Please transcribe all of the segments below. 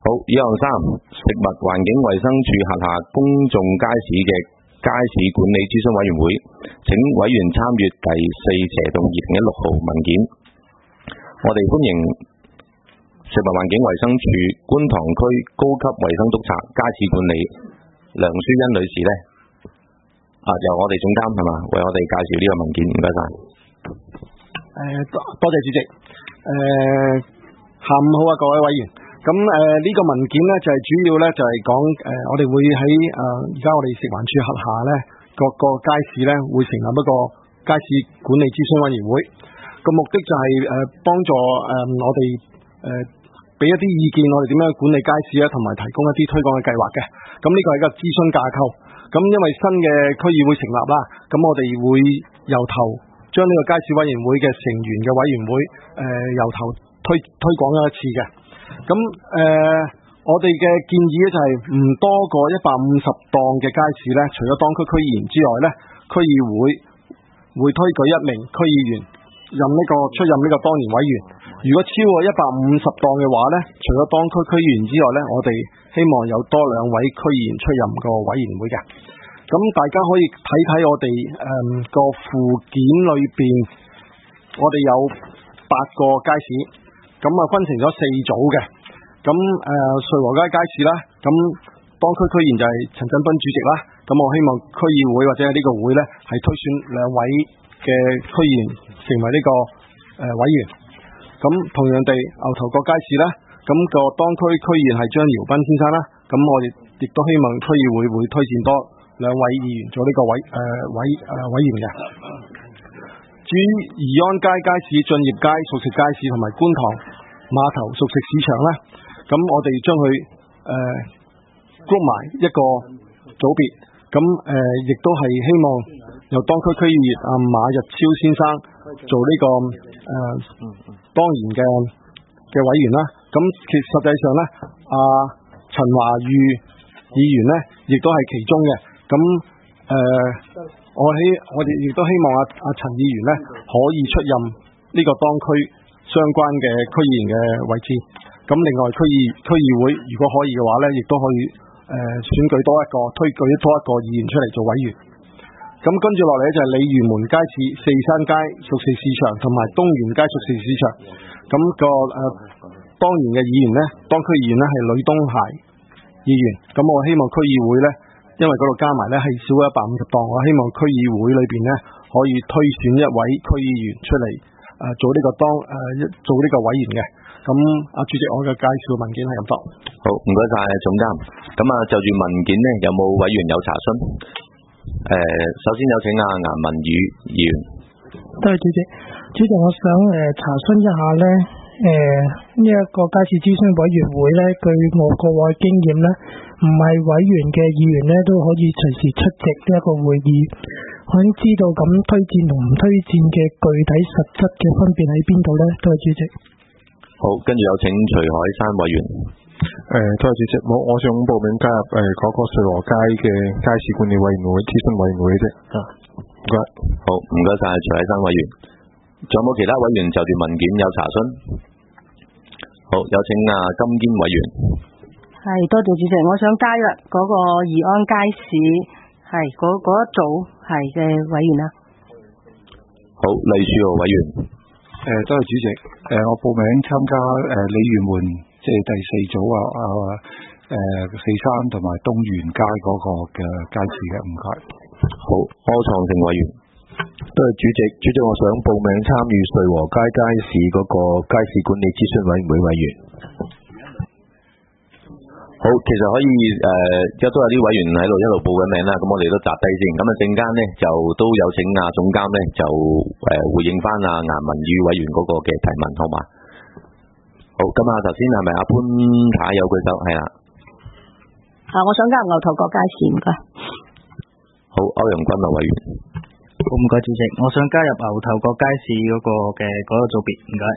好，以項三，食物環境衛生署轄下公眾街市嘅街市管理諮詢委員會，請委員參閱第4/2016號文件。我哋歡迎食物環境衛生署觀塘區高級衛生督察街市管理梁淑欣女士呢，由我哋總監係嘛，為我哋介紹呢個文件，唔該晒。 多謝主席。下午好啊，各位委員。咁呢個文件呢，就係主要呢，就係講我哋會喺而家我哋食環署轄下呢各個街市呢會成立一個街市管理諮詢委員會。個目的就係幫助我哋俾一啲意見，我哋點樣管理街市同埋提供一啲推廣嘅計劃嘅。咁呢個係一個諮詢架構。咁因為新嘅區議會成立啦，咁我哋會由頭將呢個街市委員會嘅成員嘅委員會由頭推廣咗一次嘅。咁我哋嘅建議咧就係唔多過150檔嘅街市咧，除咗當區區議員之外咧，區議會推舉一名區議員出任呢個當然委員。如果超過150檔嘅話咧，除咗當區區議員之外咧，我哋希望有多2位區議員出任個委員會嘅。咁大家可以睇睇我哋個附件裏邊，我哋有8個街市，咁分成咗4組嘅。咁瑞和街街市啦，咁當區區議員就係陳振彬主席啦。咁我希望區議會或者係呢個會咧，係推選2位嘅區議員成為呢個委員。咁同樣地，牛頭角街市啦，咁個當區區議員係張堯斌先生啦。咁我哋亦都希望區議會會推薦多2位議員做呢個委員嘅。至於宜安街街市、駿業街熟食街市同埋觀塘碼頭熟食市場咧，咁我哋將佢group埋一個組別。咁亦都係希望由當區區議員馬日超先生做呢個當然嘅委員啦。咁實際上咧，陳華裕議員咧亦都係其中嘅。咁我哋亦都希望陳議員咧可以出任呢個當區相關嘅區議員嘅位置。咁另外區議會如果可以嘅話咧，亦都可以選舉推舉多一個議員出嚟做委員。咁跟住落嚟就係鯉魚門街市、四山街熟食市場同埋東源街熟食市場。咁當然嘅議員呢，當區議員呢係呂東孩議員。咁我希望區議會呢，因為嗰度加埋呢係少過150檔，我希望區議會裏邊呢可以推選1位區議員出嚟做呢個委員嘅。咁主席，我嘅介紹文件係咁多。 好，唔該晒總監。咁就住文件呢，有冇委員有查詢？首先有請顏文宇議員。 多謝主席。主席，我想查詢一下呢，呢一個街市諮詢委員會呢，據我過往經驗呢，唔係委員嘅議員呢都可以隨時出席呢一個會議。我想知道咁推薦同唔推薦嘅具體實質嘅分別喺邊度呢？多謝主席。 好，跟住有請徐海山委員。 多謝主席，我想報名加入嗰個瑞和街嘅街市管理委員會、諮詢委員會啫。唔該。 好，唔該晒徐海山委員。仲有冇其他委員就住文件有查詢？好，有請金堅委員。 係，多謝主席，我想加入嗰個宜安街市係嗰一組係嘅委員啦。 好，黎樹豪委員。 多謝主席。我報名參加鯉魚門即係第4組四山同埋東源街嗰個嘅街市嘅，唔該。 好，柯創盛委員。 多謝主席，我想報名參與瑞和街街市嗰個街市管理諮詢委員會委員。 好，其實可以而家都有啲委員喺度一路報緊名啦，咁我哋都摘低先。咁陣間呢，就都有請總監呢，就回應翻顏文宇委員嗰個嘅提問，好嘛？好，咁頭先係咪阿潘太有舉手？係啦。 我想加入牛頭角街市，唔該。 好，歐陽君委員。 好，唔該主席，我想加入牛頭角街市嗰個嘅嗰個組別，唔該。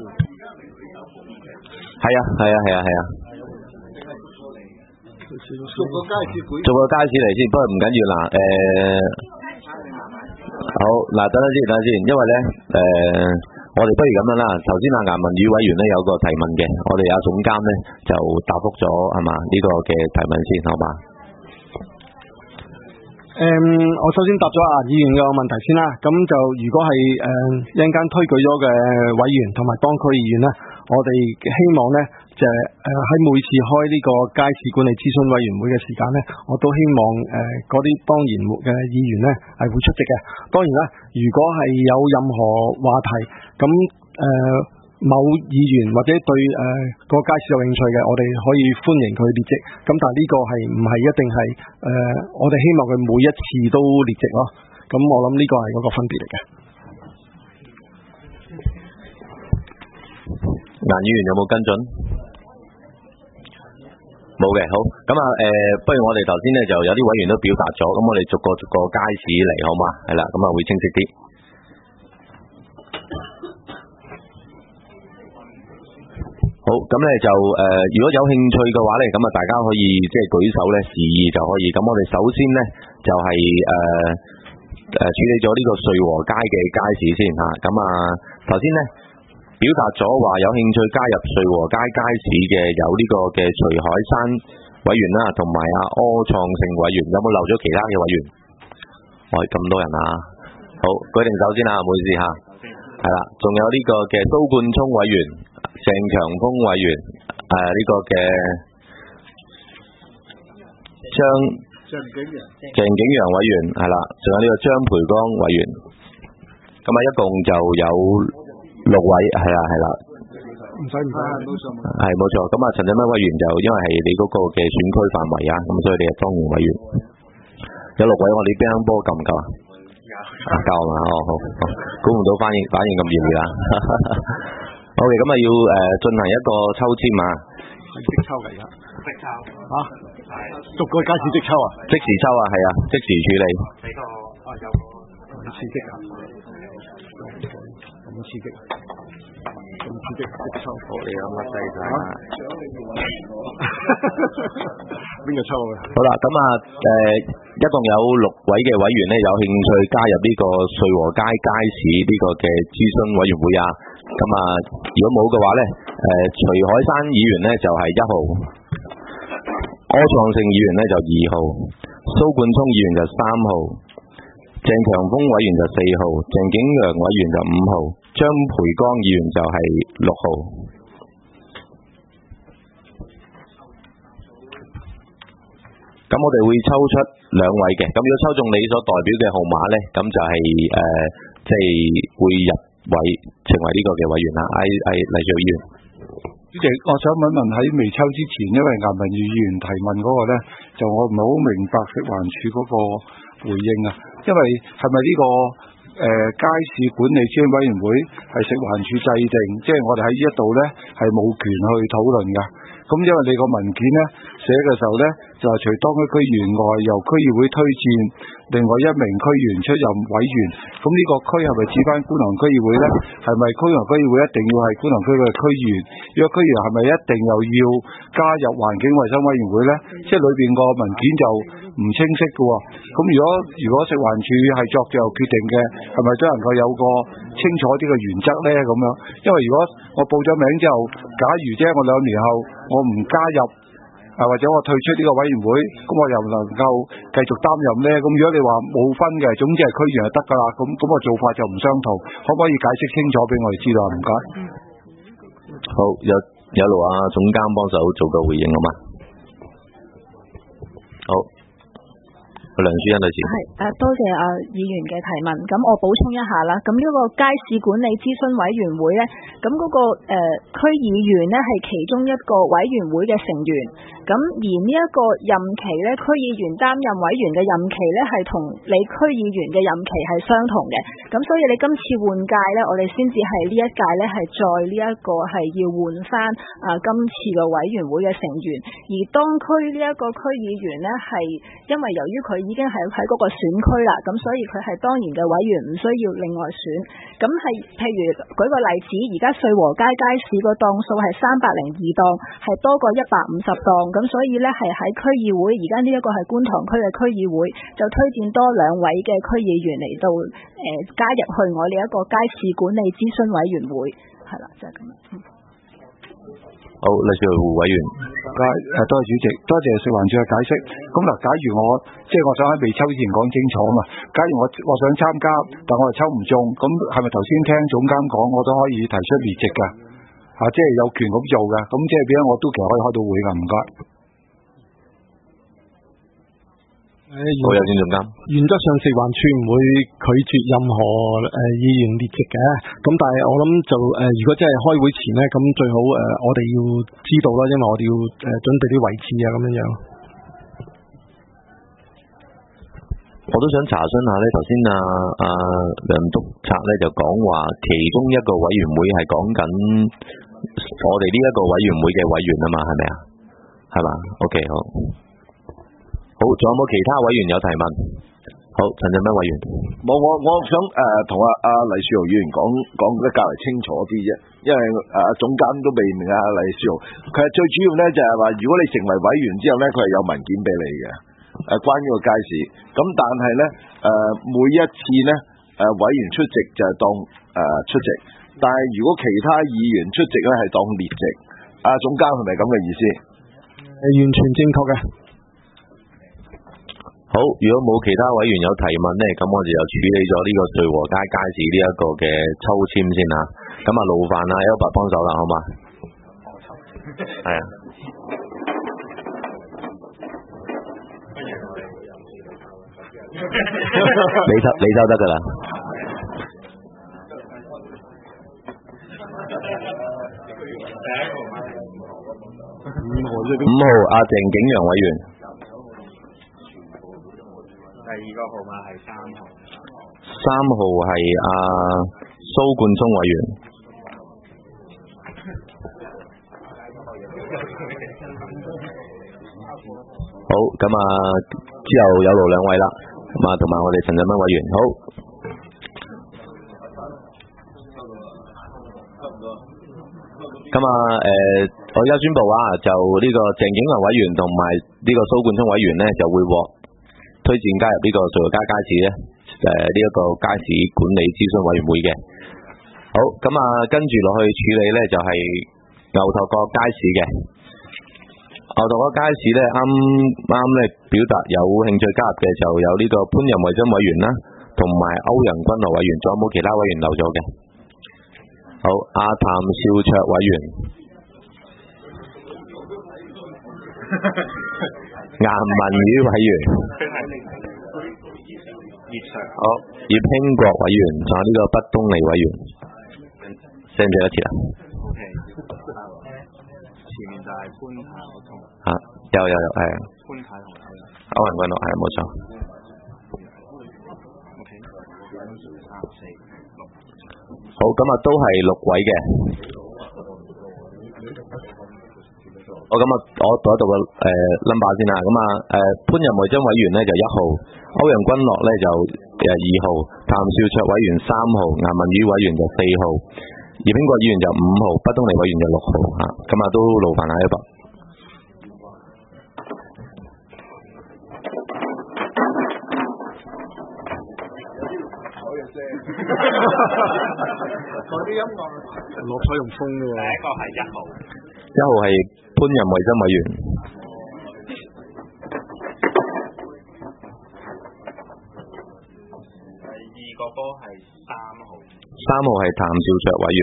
係啊。做個街市嚟先，不過唔緊要啦。好，等陣先，因為咧， 我哋不如咁樣啦。頭先阿顏文宇委員咧有個提問嘅，我哋阿總監咧就答覆咗係嘛呢個嘅提問先，好嘛？ 我首先答咗阿議員嘅問題先啦。咁就如果係一陣間推舉咗嘅委員同埋當區議員咧，我哋希望咧就喺每次開呢個街市管理諮詢委員會嘅時間咧，我都希望嗰啲當然嘅議員咧係會出席嘅。當然啦，如果係有任何話題咁某議員或者對個街市有興趣嘅，我哋可以歡迎佢列席。咁但係呢個係唔係一定係我哋希望佢每一次都列席咯。咁我諗呢個係嗰個分別嚟嘅。 顏議員有冇跟進？冇嘅，好。咁啊不如我哋頭先咧就有啲委員都表達咗，咁我哋逐個街市嚟好嘛？係啦，咁啊會清晰啲。好，咁咧就如果有興趣嘅話咧，咁啊大家可以即係舉手咧示意就可以。咁我哋首先咧就係處理咗呢個瑞和街嘅街市先嚇。咁啊頭先咧表達咗話有興趣加入瑞和街街市嘅有呢個嘅徐海山委員啦，同埋阿柯創盛委員，有冇漏咗其他嘅委員？咁多人啊！好，舉定手先啦，唔好意思嚇。係啦，仲有呢個嘅蘇冠聰委員、鄭強峰委員，呢個嘅鄭景陽委員係啦，仲有呢個張培剛委員，咁啊一共就有6位，係啦， 唔使， 係冇錯。咁啊陳振輝委員就因為係你嗰個嘅選區範圍啊，咁所以你係當然委員，有6位，我哋乒乓波夠唔夠啊？夠嘛？好，估唔到反應咁熱烈啦。好嘅，咁啊要進行一個抽籤啊， 即抽嚟噶，即抽啊，逐個街市即抽啊， 即時抽啊，係啊，即時處理。 呢個有咁刺激啊，咁刺激，即抽， 你有乜細仔啊？ 邊個抽啊？ 好啦，咁啊一共有6位嘅委員咧有興趣加入呢個瑞和街街市呢個嘅諮詢委員會啊。咁啊如果冇嘅話咧，徐海山議員咧就係1號，柯創盛議員咧就2號，蘇冠聰議員就3號，鄭強峰委員就4號，鄭景陽委員就5號，張培剛議員就係6號。咁我哋會抽出2位嘅，咁如果抽中你所代表嘅號碼咧，咁就係即係會入位成為呢個嘅委員啦。黎兆議員， 主席，我想問喺未抽之前，因為顏文宇議員提問嗰個咧，就我唔係好明白食環署嗰個回應啊，因為係咪呢個街市管理諮詢委員會係食環署制定，即係我哋喺呢一度咧係冇權去討論噶。咁因為你個文件咧寫嘅時候咧，就係除當區區議員外，由區議會推薦另外1名區議員出任委員。咁呢個區係咪指翻觀塘區議會咧？係咪觀塘區議會一定要係觀塘區嘅區議員？如果區議員係咪一定又要加入環境衛生委員會咧？即係裏邊個文件就唔清晰嘅喎。咁如果食環署係作最後決定嘅，係咪都能夠有個清楚啲嘅原則咧？咁樣，因為如果我報咗名之後，假如啫我2年後我唔加入或者我退出呢個委員會，咁我又唔能夠繼續擔任呢？咁如果你話冇分嘅，總之係區議員就得㗎啦。咁個做法就唔相同，可唔可以解釋清楚俾我哋知道啊？唔該。 好，有勞啊總監幫手做個回應好嘛？好。梁淑欣女士， 多謝議員嘅提問。咁我補充一下啦。咁呢個街市管理諮詢委員會咧，咁嗰個區議員咧係其中一個委員會嘅成員。咁而呢一個任期咧，區議員擔任委員嘅任期咧係同你區議員嘅任期係相同嘅。咁所以你今次換屆咧，我哋先至係呢一屆咧係再呢一個係要換翻今次嘅委員會嘅成員。而當區呢一個區議員咧係因為由於佢已經係喺嗰個選區啦，咁所以佢係當然嘅委員，唔需要另外選。咁係譬如舉個例子，而家瑞和街街市個檔數係302檔，係多過150檔。咁所以咧係喺區議會，而家呢一個係觀塘區嘅區議會，就推薦多2位嘅區議員嚟到加入去我哋一個街市管理諮詢委員會，係啦，就係咁。 好，黎兆豪委員。 多謝主席，多謝食環署嘅解釋。咁嗱，假如我想喺未抽之前講清楚啊嘛。假如我想參加，但我係抽唔中，咁係咪頭先聽總監講，我都可以提出列席㗎？即係有權咁做㗎。咁即係變咗我都其實可以開到會㗎，唔該。 好，有請總監。 原則上食環署唔會拒絕任何議員列席嘅，咁但係我諗就如果真係開會前咧，咁最好我哋要知道啦，因為我哋要準備啲位置啊咁樣。 我都想查詢下咧，頭先梁督察咧就講話，其中一個委員會係講緊我哋呢一個委員會嘅委員啊嘛，係咪啊？係嘛 ？OK， 好。好，仲有冇其他委員有提問？好，陳振斌委員。 冇，我想同阿黎兆豪議員講得較為清楚啲啫，因為總監都未明黎兆豪，佢係最主要咧就係話，如果你成為委員之後咧，佢係有文件俾你嘅，關於個街市。咁但係咧每一次咧委員出席就係當出席，但係如果其他議員出席咧係當列席。總監係咪咁嘅意思？ 完全正確嘅。 好，如果冇其他委員有提問呢，咁我哋就處理咗呢個瑞和街街市呢一個嘅抽籤先啦。咁勞煩Albert 幫手啦，好嘛？係啊。你抽得噶啦。5號阿鄭景陽委員。 第2個號碼係3號。 3號係蘇冠聰委員。好，咁之後有勞2位啦，同埋我哋陳振斌委員。好。咁我而家宣布就呢個鄭景陽委員同埋呢個蘇冠聰委員呢，就會獲推薦加入呢個瑞和街街市咧，呢一個街市管理諮詢委員會嘅。好，咁跟住落去處理咧就係牛頭角街市嘅。牛頭角街市咧啱咧表達有興趣加入嘅就有呢個潘仁維珍委員啦，同埋歐陽君樂委員，仲有冇其他委員留咗嘅？好，譚兆卓委員。顏文宇委員。好，葉興國委員，仲有呢個畢東利委員，寫唔寫得切啊？ 前面就係潘太同有係啊。 潘太同歐陽君樂係冇錯。好，咁都係6位嘅。我讀一讀個number 先啦。潘仁維珍委員呢就1號，歐陽君樂呢就2號，譚兆卓委員3號，顏文宇委員就4號，葉興國議員就5號，畢東利委員就6號嚇。都勞煩下一個。 嗰啲音樂落彩用風嘅喎。 第一個係1號。 1號係潘仁維珍委員。 第2個波係3號。 3號係譚兆卓委員。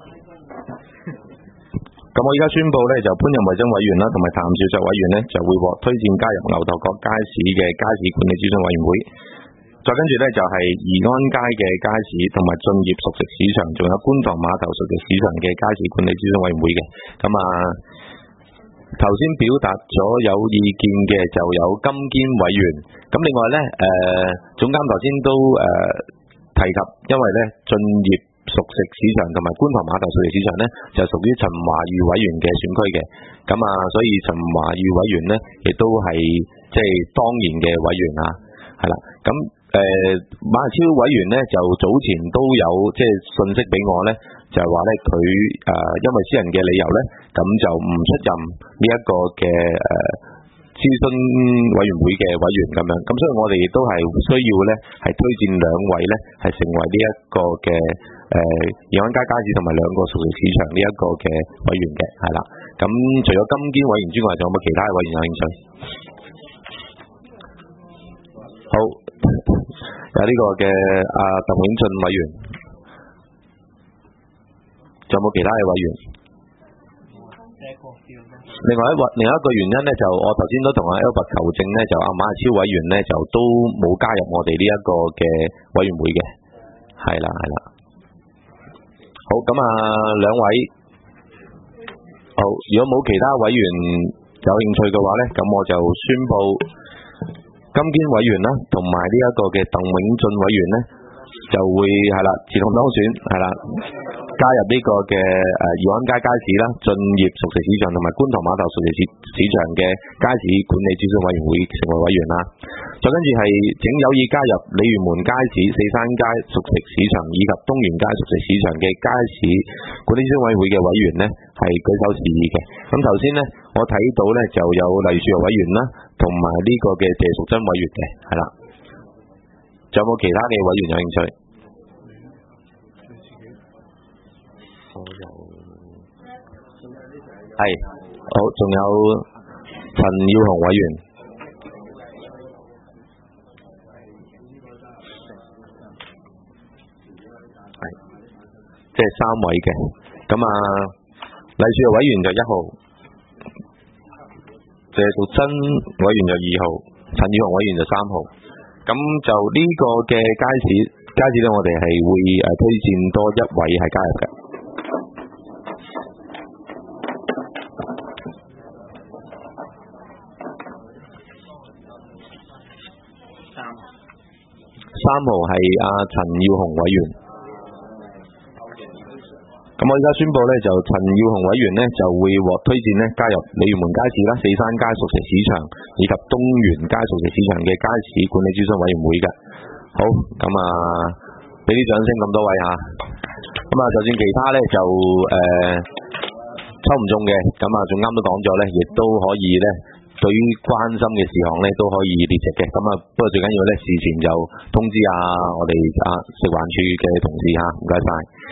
咁我而家宣布呢，就潘仁維珍委員啦，同埋譚兆卓委員呢，就會獲推薦加入牛頭角街市嘅街市管理諮詢委員會。再跟住呢，就係宜安街嘅街市同埋駿業熟食市場，仲有觀塘碼頭熟食市場嘅街市管理諮詢委員會嘅。頭先表達咗有意見嘅就有金堅委員。咁另外呢，總監頭先都提及，因為呢駿業熟食市場同埋觀塘碼頭熟食市場呢，就屬於陳華裕委員嘅選區嘅。所以陳華裕委員呢，亦都係即係當然嘅委員啊，係啦。馬超委員呢，就早前都有即係信息俾我呢， 就係話咧佢因為私人嘅理由咧，咁就唔出任呢一個嘅諮詢委員會嘅委員咁樣，咁所以我哋亦都係需要咧係推薦兩位咧係成為呢一個嘅宜安街街市同埋兩個熟食市場呢一個嘅委員嘅，係啦。咁除咗金堅委員之外，仲有冇其他委員有興趣？好，有呢個嘅鄧永進委員，仲有冇其他嘅委員？另外一個原因咧，就我頭先都同阿 Albert 求證咧，就阿馬超委員咧就都冇加入我哋呢一個嘅委員會嘅，係啦。好，咁兩位，好，如果冇其他委員有興趣嘅話咧，咁我就宣布金堅委員啦，同埋呢一個嘅鄧永進委員咧，就會係啦自動當選，係啦。加入呢個嘅宜安街街市啦、駿業熟食市場同埋觀塘碼頭熟食市場嘅街市管理諮詢委員會成為委員啦。再跟住係請有意加入鯉魚門街市、四山街熟食市場以及東源街熟食市場嘅街市管理諮詢委員會嘅委員呢，係舉手示意嘅。咁頭先呢，我睇到呢就有黎樹豪委員啦，同埋呢個嘅謝淑珍委員嘅，係啦。仲有冇其他嘅委員有興趣？係，好，仲有陳耀雄委員，係，即係3位嘅。咁黎樹豪委員就1號，謝淑珍委員就2號，陳耀雄委員就3號。咁就呢個嘅街市咧，我哋係會推薦多1位係加入嘅。3號係陳耀雄委員。咁我而家宣布咧，就陳耀雄委員咧就會獲推薦咧加入鯉魚門街市啦、四山街熟食市場以及東源街熟食市場嘅街市管理諮詢委員會嘅。好，咁俾啲掌聲咁多位嚇。咁就算其他咧就抽唔中嘅，咁仲啱都講咗咧，亦都可以咧對於關心嘅事項咧都可以列席嘅。咁不過最緊要咧事前就通知我哋食環署嘅同事嚇，唔該晒。